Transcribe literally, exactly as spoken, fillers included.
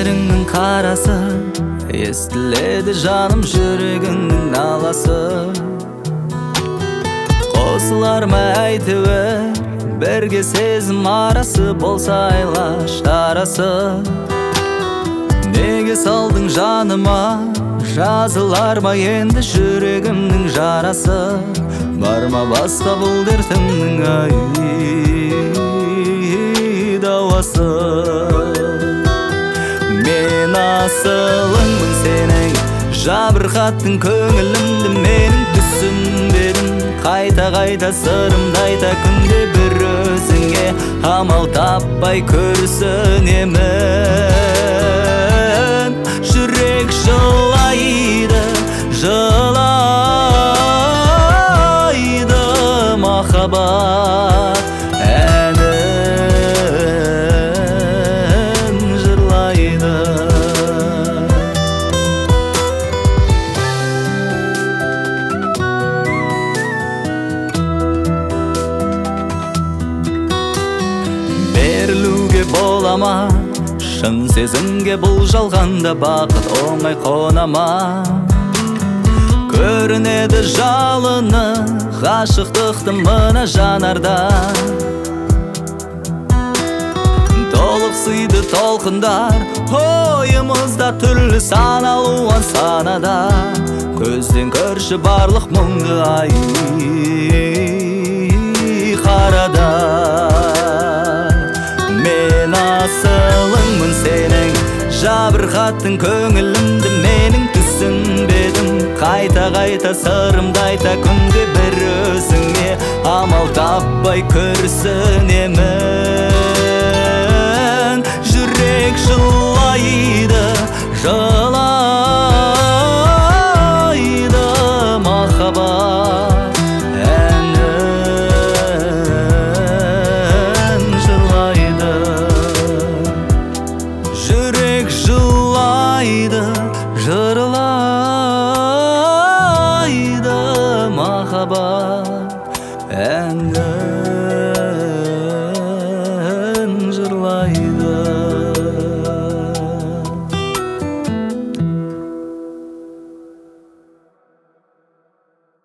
Gözlerinin karası, естіледі жаным жүрегіңнің наласы. Қосылар ма әйтеуір бірге сезім арасы, болса айла шарасы. Неге салдың жаныма, жазылар ма енді жүрегімнің жарасы? Бар ма басқа бұл дертімнің ай дауасы? Мен асылыңмын сенің, жабырқаттың көңілімді, менің түсінбедім. Қайта-қайта сырымды айта күнде бір өзіңе, амал таппай көрсінемін. Жүрек жылайды, жылайды махаббат әнін жырлайды. Берілуге бола ма шын сезімге, бұл жалғанда бақыт оңай қонама? Көрінеді жалыны ғашықтықты мына жанарда. Толық сыйды толқындар ойымызда, түрлі сан алуан санада. Көзден көрші барлық мұңды ай қарада. Мен асылыңмын сенің, жабырқаттың көңілімді, менің түсінбедім. Қайта-қайта сырымды айта күнде бір өзіңе, амал таппай көрсінемін. Жүрек жылайды, жылайды махаббат әнін жырлайды. Жүрек жылайды, жырлайды махаббат әнін.